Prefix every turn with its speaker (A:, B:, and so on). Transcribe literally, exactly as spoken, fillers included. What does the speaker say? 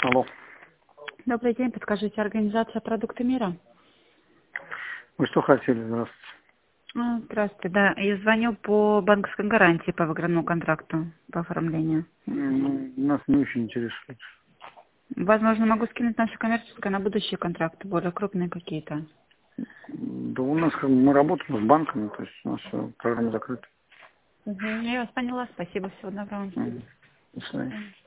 A: Алло.
B: Добрый день, подскажите, организация «Продукты мира»?
A: Вы что хотели? Здравствуйте.
B: А, Здравствуйте, да, я звоню по банковской гарантии по выигранному контракту по оформлению.
A: Ну, нас не очень интересует.
B: Возможно, могу скинуть нашу коммерческую на будущие контракты, более крупные какие-то.
A: Да у нас как бы мы работаем с банками, то есть у нас все, программа закрыта.
B: Угу, я вас поняла, спасибо, всего доброго.
A: Мгм. До свидания.
B: До свидания.